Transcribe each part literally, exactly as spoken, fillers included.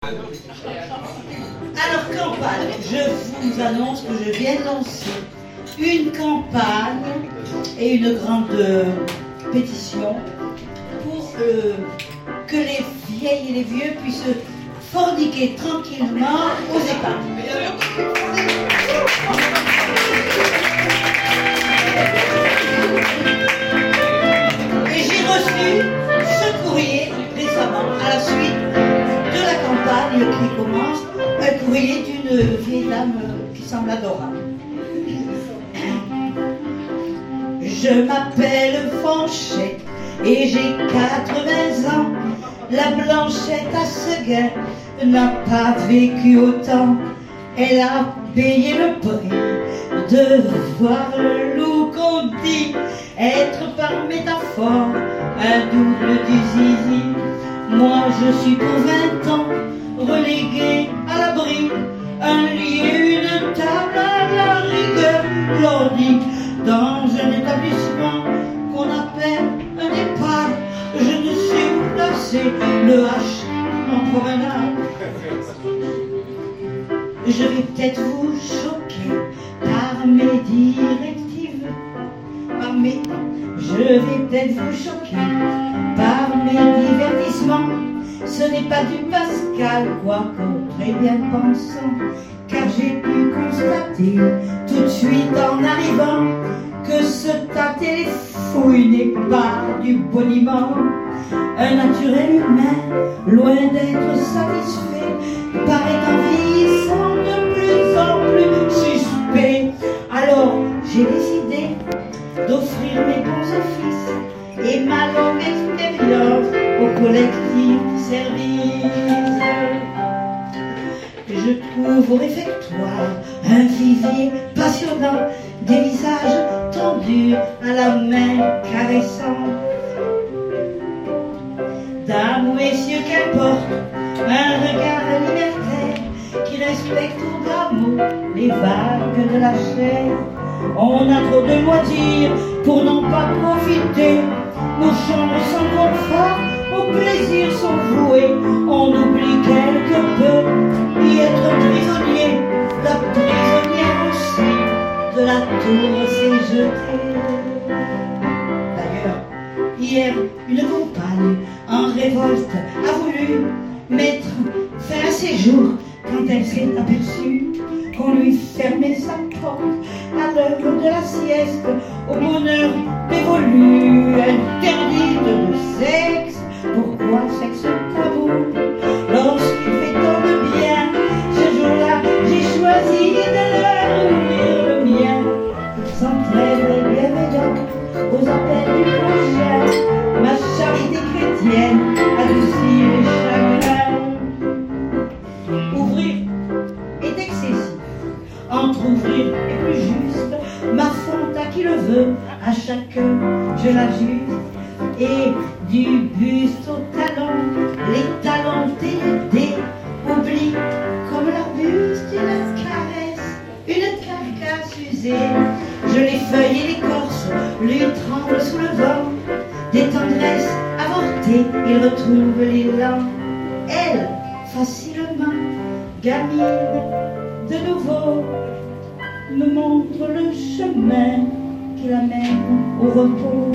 Alors, campagne, je vous annonce que je viens de lancer une campagne et une grande euh, pétition pour euh, que les vieilles et les vieux puissent forniquer tranquillement aux EHPAD. Et j'ai reçu ce courrier récemment à la suite de la campagne qui commence, un courrier d'une vieille dame qui semble adorable. Je m'appelle Fanchette et j'ai quatre-vingts ans. La Blanchette à Seguin n'a pas vécu autant. Elle a payé le prix de voir le loup qu'on dit être par métaphore un double du zizi. Moi je suis pour vingt ans relégué à l'abri, un lit et une table à la rigueur, l'ordi dans un établissement qu'on appelle un EHPAD. Je ne sais où placer le H en promenade. Je vais peut-être vous choquer par mes directives, par mes... Je vais peut-être vous choquer par mes divertissements. Ce n'est pas du Pascal, quoique très bien pensant, car j'ai pu constater tout de suite en arrivant que ce tâter les fouilles n'est pas du boniment. Un naturel humain, loin d'être satisfait, paraît en vieillissant de plus en plus suspect. Alors j'ai décidé d'offrir mes bons offices et ma longue expérience au collectif service. Je trouve au réfectoire un vivier passionnant, des visages tendus à la main caressante. Dames ou messieurs, qu'importe, un regard libertaire qui respecte au bas mot les vagues de la chair. On a trop de loisirs pour n'en pas profiter. Nos chambres sont confort, nos plaisirs sont voués. On oublie quelque peu y être prisonnier. La prisonnière aussi de la tour s'est jetée. D'ailleurs, hier, une compagne en révolte a voulu mettre fin à ses jours quand elle s'est aperçue qu'on lui fermait sa porte à l'heure de la sieste, au bonheur dévolu, interdite de sexe. Pourquoi sexe tabou lorsqu'il fait tant de bien? Ce jour-là, j'ai choisi de leur ouvrir le mien, sans trêve et bienveillant aux appels du prochain. Ma charité chrétienne adoucit les chagrins. Ouvrir est excessif, entrouvrir est plus juste. Ma fente à qui le veut, à chacun je l'ajuste. Et du buste au talon, les talons dénudés oublient comme l'arbuste une caresse, une carcasse usée. Je les feuille et l'écorce, lui tremble sous le vent. Des tendresses avortées, il retrouve l'élan. Elle, facilement, gamine, de nouveau, me montre le chemin qui l'amène au repos.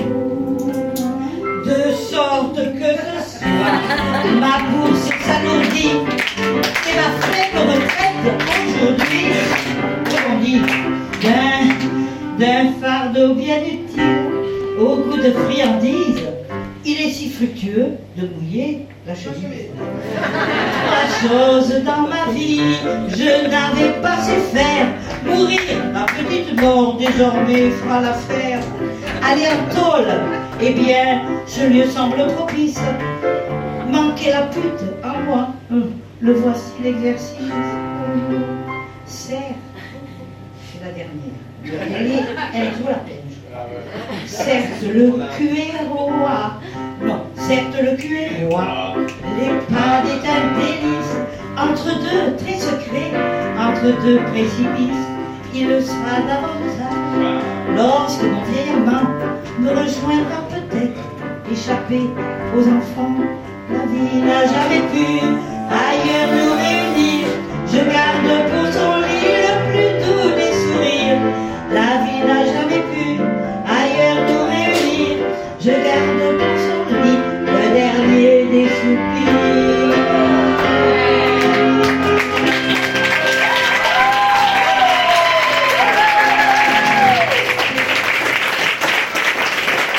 De sorte que ce soir, ma bourse s'alourdit et ma faible retraite aujourd'hui, comme on dit, d'un, d'un fardeau bien utile au goût de friandise. Il est si fructueux de mouiller la chemise. La chose dans ma vie, je n'avais pas su faire. Mourir, ma petite mort désormais fera l'affaire. Aller en tôle, eh bien, ce lieu semble propice. Manquer la pute en moi, le voici l'exercice. Certes, c'est la dernière. Elle est, elle joue la peine. Certes, le cul est roi. Non, certes, le cul est roi. L'EHPAD est un délice. Entre deux traits secrets, entre deux précipices, il le sera davantage lorsque mon vieil amant me rejoindra peut-être, échappé aux enfants. La vie n'a jamais pu ailleurs